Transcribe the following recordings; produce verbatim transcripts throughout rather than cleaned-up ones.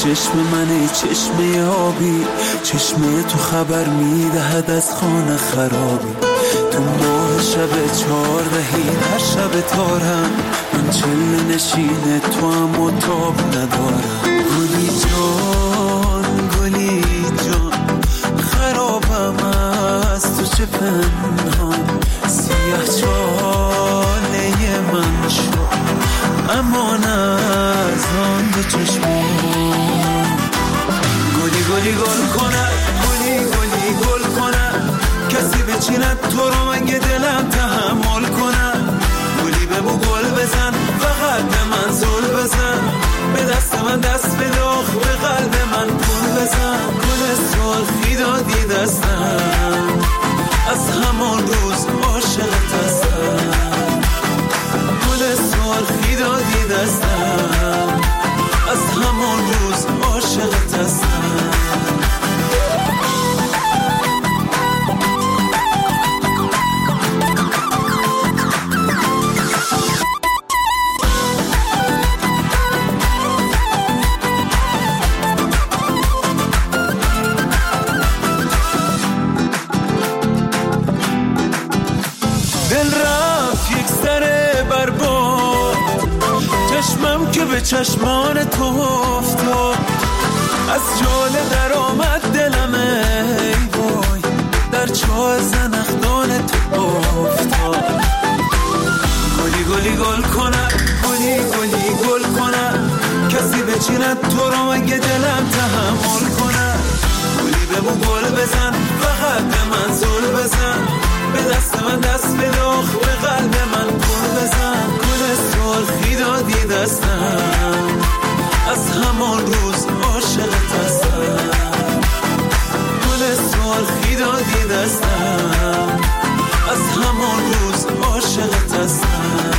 چشم منه چشمه آبی، چشمه تو خبر میدهد از خانه خرابی. تو ماه شب چهاردهی هر شب تارم، من چله نشینه تو هم و تاب ندارم. گلی جان گلی جان خرابم از تو چه پنهان، سیاه چاله من شد امان از آن دو چشمان. گلی گلی گل کنه گلی گلی گل کنه، کسی بچیند تو رو مگه دلم تحمل کنه. گلی ببو گل بزن فقط به من زل بزن، به دست من دست بده آخ به قلب من پول بزن. گل سرخی دادی دستم از همان روز عاشقت هستم. گل سرخی دادی دستم از همان روز عاشقت هستم. چشمم که به چشمان تو افتاد، از جاله در آمد دلم ای وای، در چاه زنخدان تو افتاد. گلی گلی گل کنه گلی گلی گل کنه، کسی بچیند تو رو مگه دلم تحمل کنه. گلی ببو گل بزن فقط به من زل بزن، به دست من دست بده آخ به قلب من پول بزن. گل سرخی دادی دستم از همان روز عاشقت هستم. گل سرخی دادی دستم از همان روز عاشقت هستم.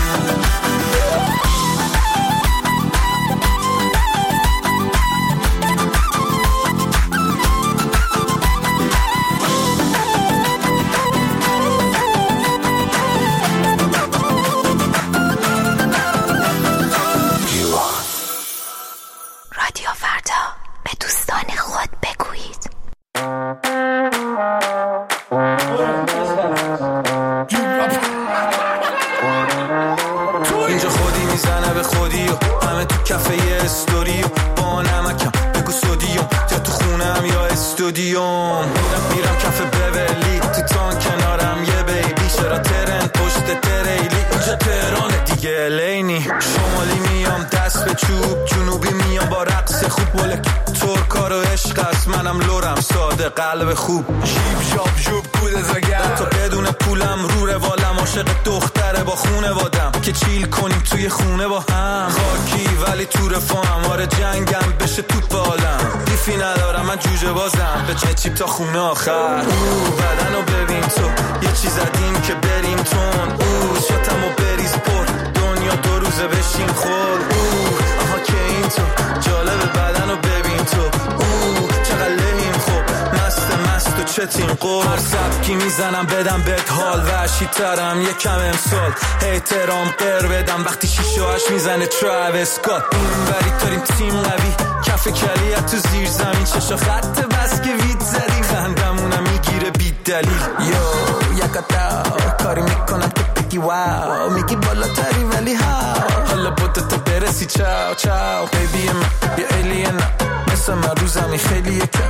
میرم کف بولی تو تان کنارم یه بیبی، چرا ترن پشت تریلی اینجا تهران دیگه لینی. شمالی میام دست به چوب، جنوبی میام با رقص خوب. بوله ترکا رو عشق است، منم لورم ساده قلب خوب. شیب شاب جوب بود زگر تا بدون پولم رو روالم، عاشق دختره با خونه وادم که چیل کنیم توی خونه با هم. خاکی ولی تو رفاهم، آره جنگم بشه توپ عالم. دیفی ندارم من جوجه بازم، به چه چیپ تا خونه آخر. او بدن رو ببین تو یه چیز زدیم که بریم تون. او شاتم و بریز پر دنیا دو روزه بشیم خور. او آها که این تو جالب بدن رو ببین تو. او چقدر لحیم خوب مست مست و چتین قول. هر سبکی میزنم بدم بهت حال، وحشی ترم یکم امسال. احترام قر بدم وقتی شیشه هاش میزنه تراویس اسکات. این وری داریم تیم قوی، کف کلیت تو زیر زمین. چشا خط بس که وید زدی، خندمونم میگیره بی دلیل. یو یکتا کاری میکنم که بگی واو، میگی بالاتری ولی ها. حالا بوده تا برسی چاو چاو. بیبی من یه الین مثل من رو زمین خیلی یکم،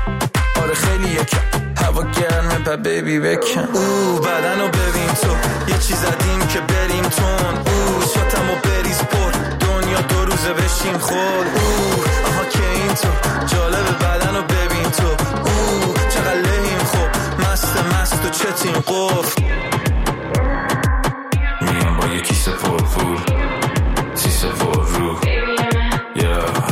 آره خیلی یکم. هوا گرمه پا بیبی بکن. او بدن رو ببین تو یه چیز زدیم که بریم تون. او شاتم و بریز پر دنیا دو روزه بشیم خور. او آها که این تو جالب بدن رو ببین تو. او چقدر لحیم خوب مست مست و چتین قفل. میام با یه کیسه پر پول، سیسه پر رو yeah.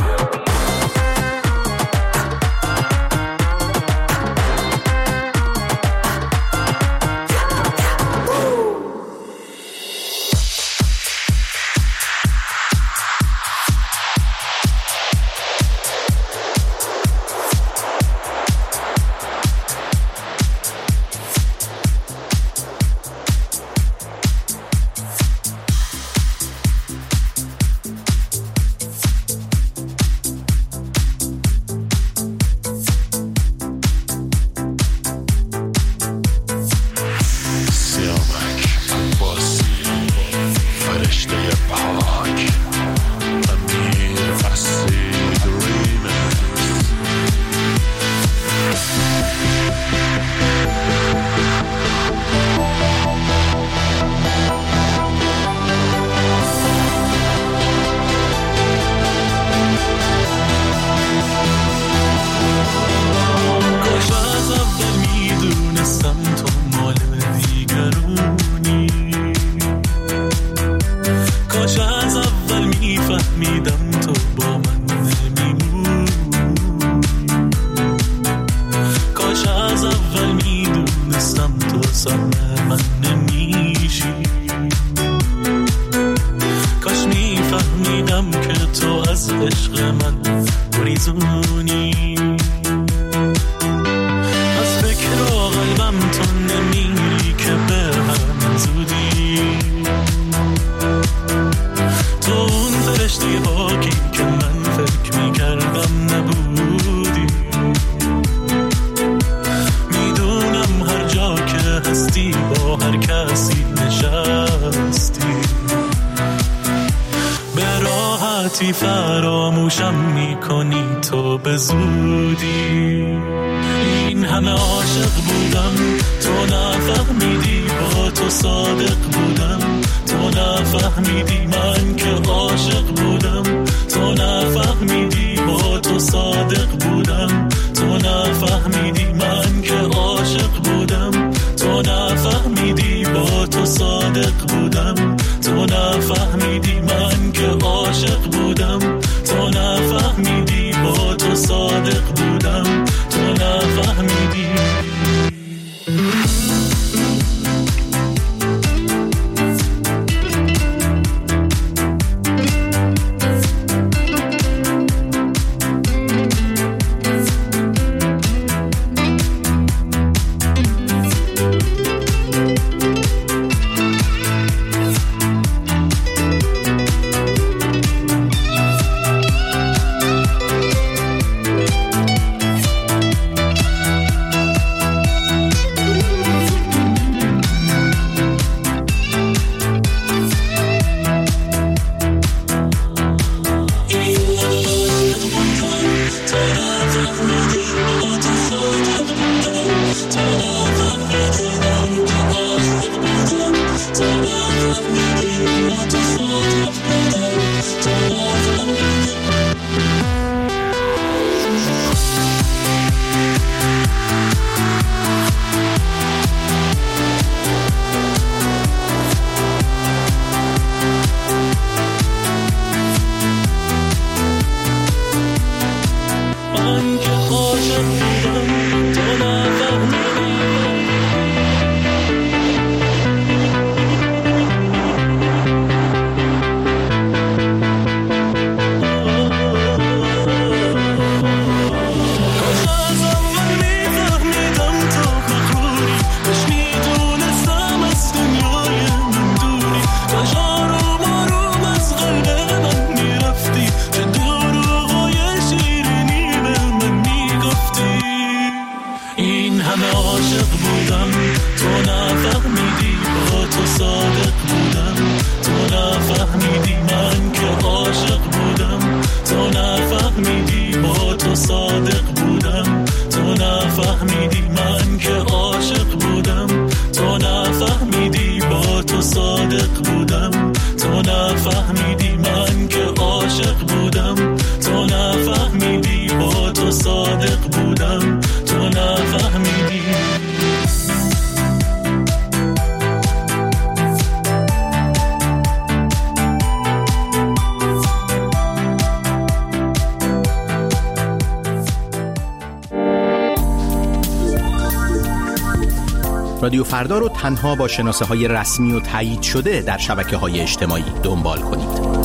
من نمیشی. کاش میفهمیدم که تو از عشق من گریزونی. از فکر و قلبم تو نمیری که به هم زودی. تو اون فرشته پاکی که من فکر میکردم نبودی. میدونم هر جا که هستی با هر کسی نشستی. به راحتی فراموشم میکنی تو به زودی. این همه عاشق بودم تو نفهمیدی، با تو صادق بودم تو نفهمیدی. من که عاشق بودم تو نفهمیدی، با تو صادق بودم تو نفهمیدی. من که عاشق بودم تو نفهمیدی، با تو صادق بودم تو نفهمیدی. من که عاشق بودم تو نفهمیدی، با تو صادق بودم تو نفهمیدی. رادیو فردا رو تنها با شناسه های رسمی و تایید شده در شبکه های اجتماعی دنبال کنید.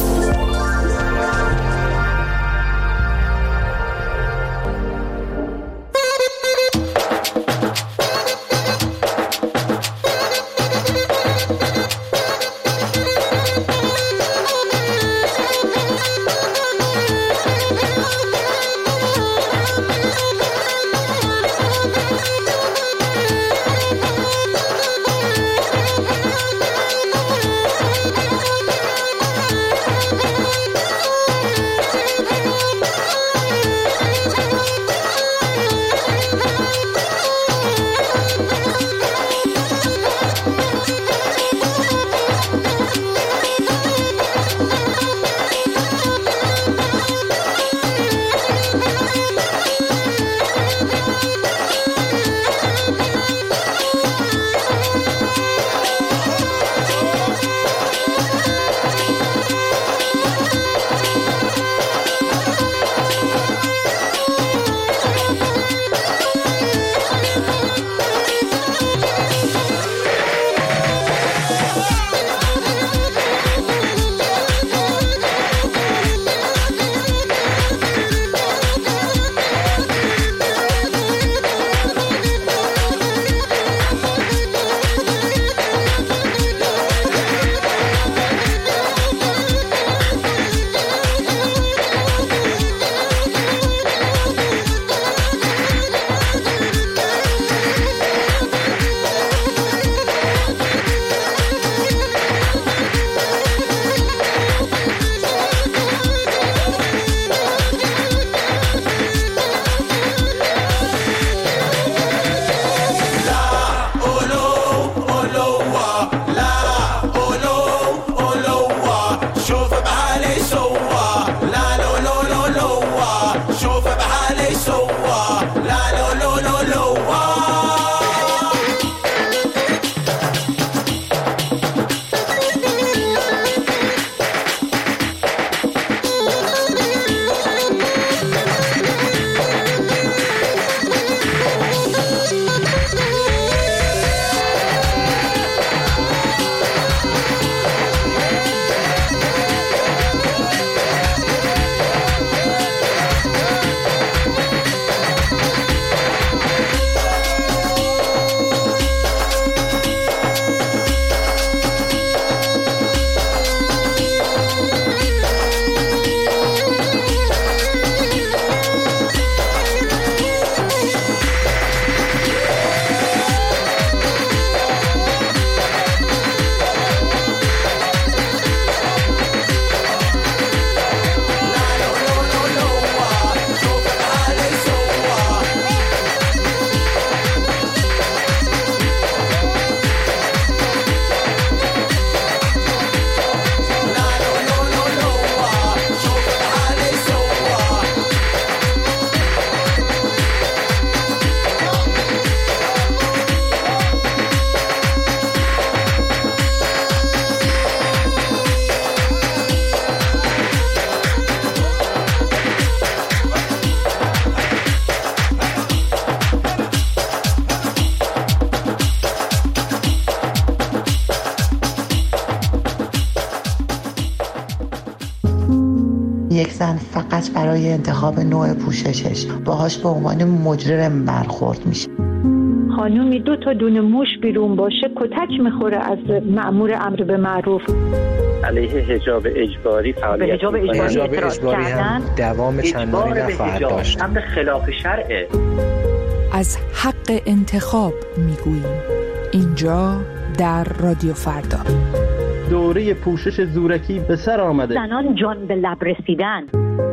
یک زن فقط برای انتخاب نوع پوششش باهاش به عنوان مجرم برخورد میشه. خانومی دو تا دونه موش بیرون باشه کتک میخوره از مأمور امر به معروف. علیه حجاب اجباری فعالیت حجاب اجباری, حجاب اجباری هم دوام چندانی نخواهد داشت. امر خلاف شرعه. از حق انتخاب میگوییم اینجا در رادیو فردا. دوره پوشش زورکی به سر آمده. زنان جان به لب رسیدن.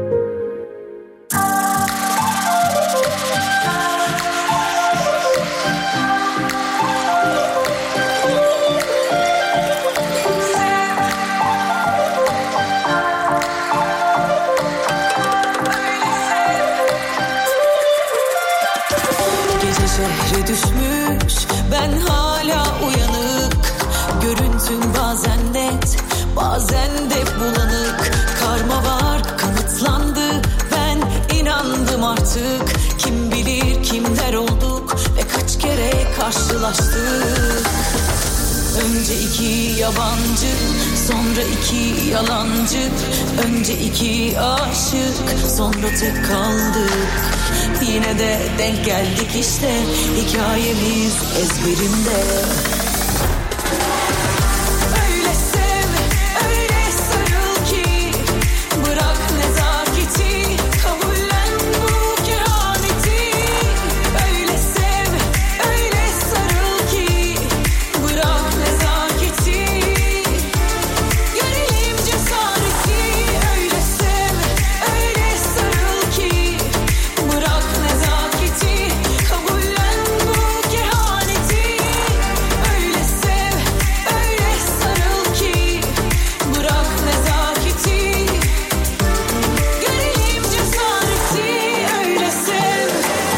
Şehre düşmüş ben hala uyanık. Görüntün bazen net bazen de bulanık. Karma var kanıtlandı ben inandım artık. Kim bilir kimler olduk ve kaç kere karşılaştık. Önce iki yabancı sonra iki yalancı. Önce iki aşık sonra tek kaldık. Yine de denk geldik işte hikayemiz ezberimde. Öyle sev, öyle sarıl ki bırak nezaketi, kabullen bu kehaneti. Öyle sev, öyle sarıl ki bırak nezaketi, görelim cesareti. Öyle sev, öyle sarıl ki bırak nezaketi, kabullen bu kehaneti. Öyle sev, öyle sarıl ki bırak nezaketi, görelim cesareti. Öyle sev.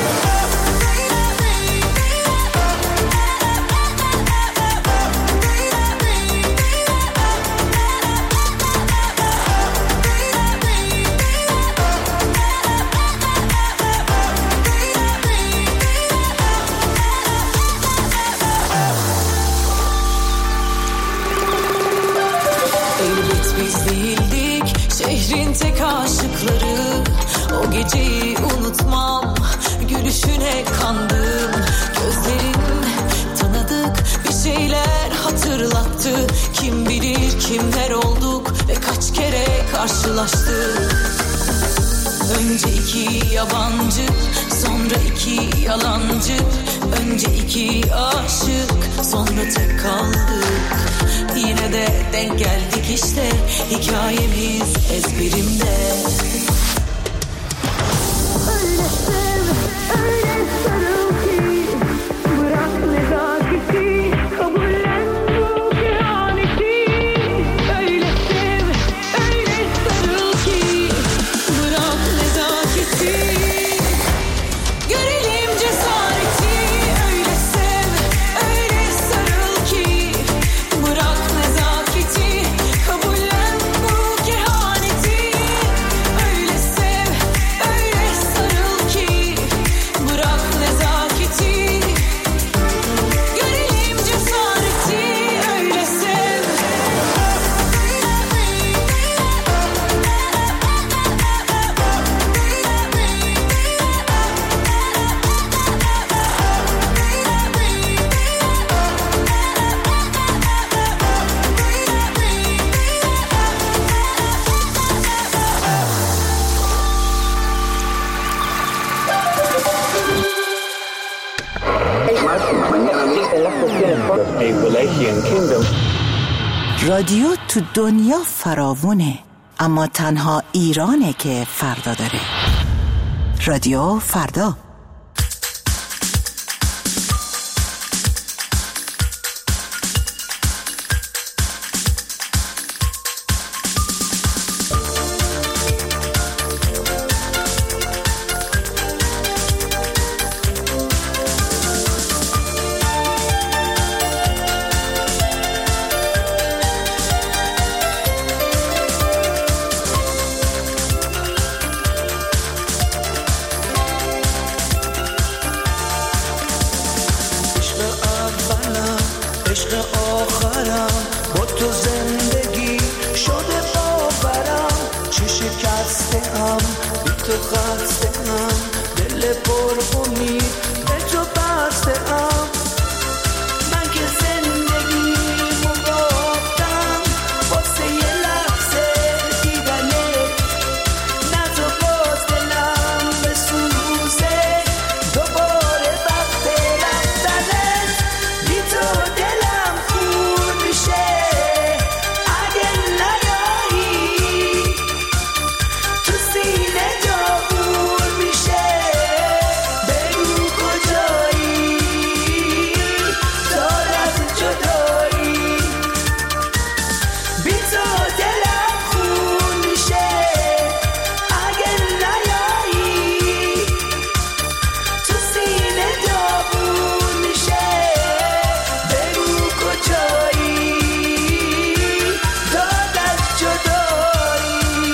Elbet biz değildik şehrin tek aşıkları. O geceyi unutmam, gülüşüne kandım. Gözlerin tanıdık bir şeyler hatırlattı. Kim bilir kimler olduk ve kaç kere karşılaştık. Önce iki yabancı sonra iki yalancı. Önce iki aşık sonra tek kaldık. Yine de denk geldik işte hikayemiz ezberimde. Öyle sev, öyle sarıl ki bırak nezaketi, kabullen bu kehaneti. Öyle sev, öyle sarıl ki bırak nezaketi, görelim cesareti. Öyle sev, öyle sarıl ki bırak nezaketi, kabullen bu kehaneti. Öyle sev, öyle sarıl ki bırak nezaketi, görelim cesareti. Öyle sev. رادیو تو دنیا فراوونه اما تنها ایرانه که فردا داره. رادیو فردا. با تو زندگی شده باورم، شکسته ام بی تو خسته ام دل پر امید به تو بسته ام من که زندگیمو باختم واسه یه لحظه دیدنه نه تو باز دلم بسوزه دوباره وقت رفتنت بی تو دلم خون میشه اگه نیایی تو سینه داغون میشه بگو کجایی دار از جدایی بی تو دلم خون میشه اگه نیایی تو سینه داغون میشه بگو کجایی دار از جدایی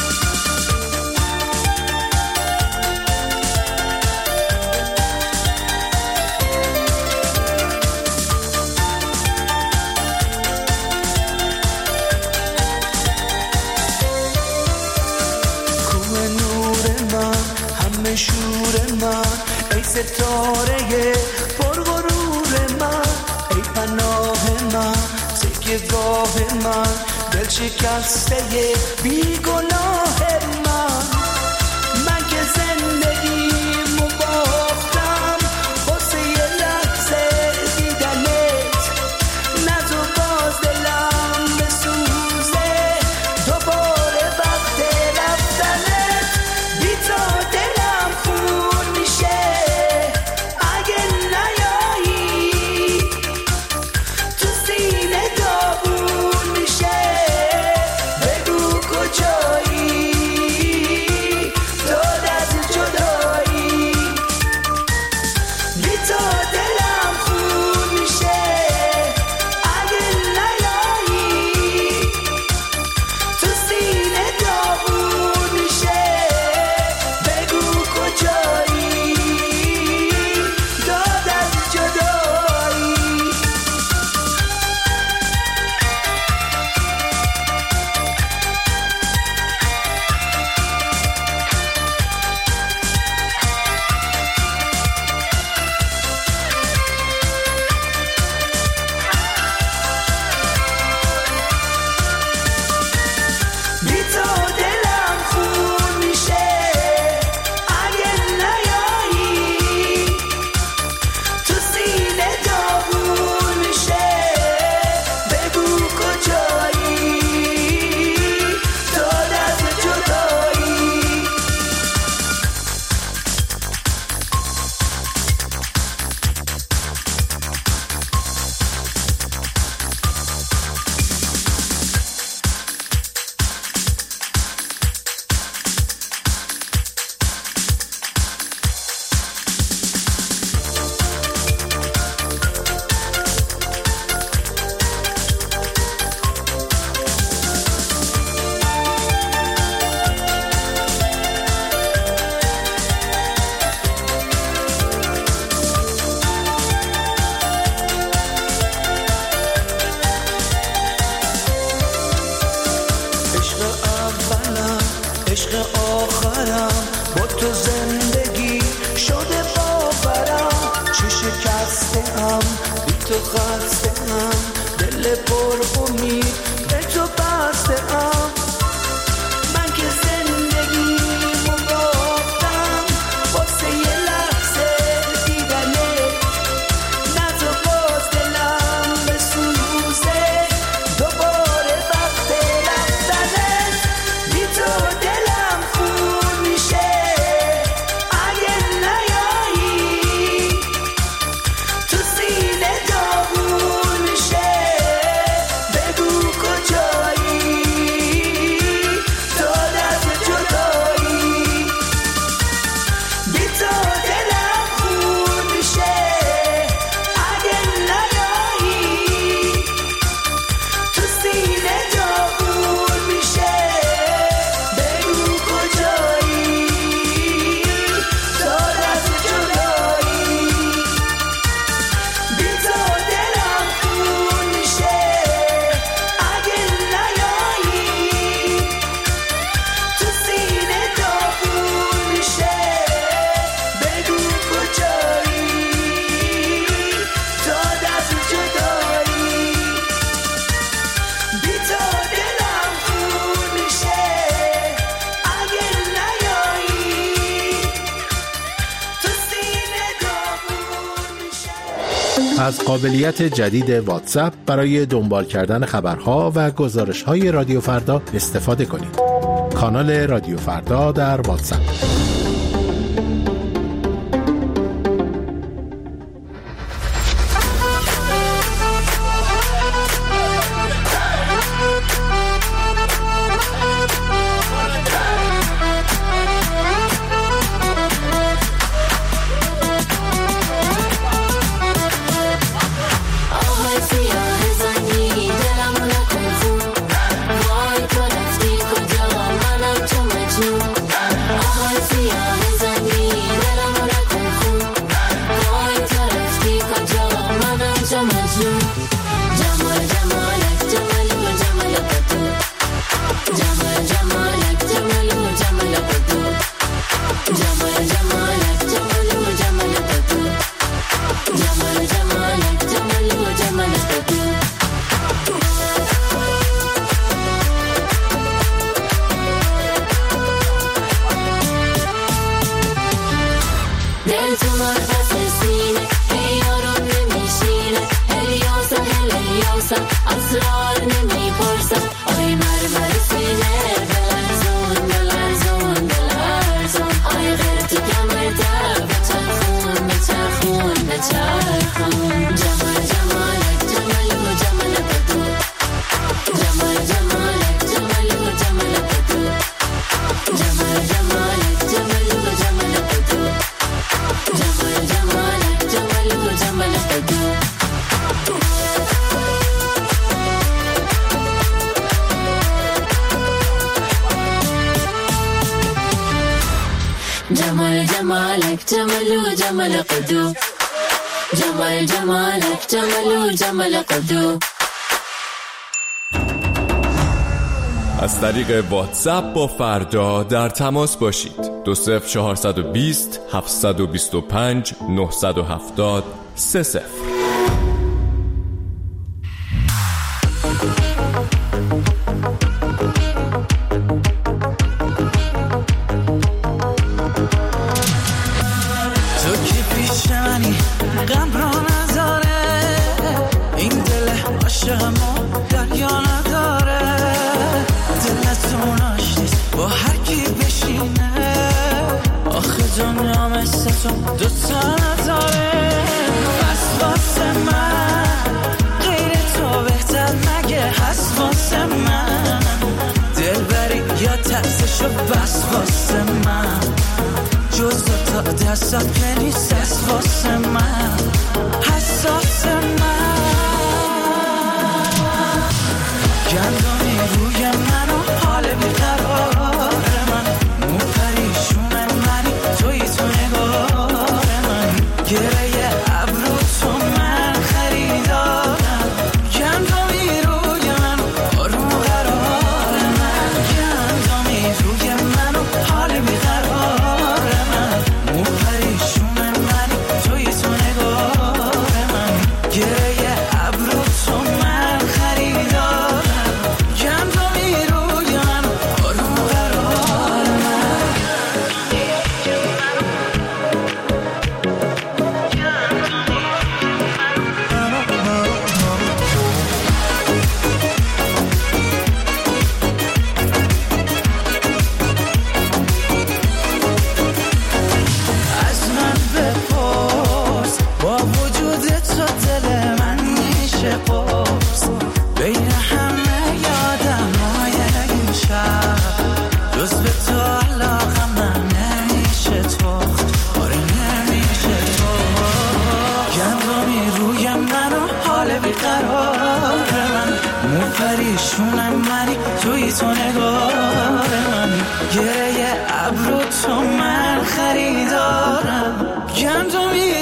کوه نور من همه شور من ای ستاره پرغرور من ای پناه من تکیه گاه من دل شکسته بیگناه من من که زندگیمو باختم واسه یه لحظه دیدنت نه تو باز دلم بسوزه دوباره وقت رفتنت بی تو دلم خون میشه اگه نیایی تو سینه داغون میشه بگو کجایی داد از جدایی بی تو دلم خون میشه اگه نیایی تو سینه داغون میشه بگو کجایی داد از جدایی بی تو دلم خون میشه اگه نیایی تو سینه داغون میشه بگو کجایی داد از جدایی عشق اولم عشق آخرم با تو زندگی شده باورم چه شکسته ام بی تو خسته ام دل پر امید به تو بسته ام من که زندگیمو باختم واسه یه لحظه دیدنه نه تو باز دلم بسوزه دوباره وقت رفتنت بی تو دلم خون میشه از قابلیت جدید واتساپ برای دنبال کردن خبرها و گزارش‌های رادیو فردا استفاده کنید. کانال رادیو فردا در واتساپ. جمال جمالك جمال وجمال قدو جمال جمالك جمال وجمال قدو. از طریق واتساپ با فردا در تماس باشید. دو صفر چهارصد و بیست هفتصد و بیست و پنج نهصد و هفتاد سه صفر. بس واسه من جز تا دستم که نیست از واسه من حساس من گندمی روی من و حال بیقرار من مو پریشون منی توی تو نگار من گره ابرو تو من خریدارم گندمی روی من آروم قرار من گندمی روی من و حال بیقرار من مو پریشون منی توی تو نگار من گره ابرو تو من خریدارم گندمی روی من آروم قرار من از من بپرس با وجود تو دل من میشه قرص بین همه یادم های این شب جز به تو علاقم من نمیشه تو آره نمیشه تو گندمی روی من و حال بیقرار من مو پریشونم منی توی تو نگار من گره ابرو تو من خریدارم گندمی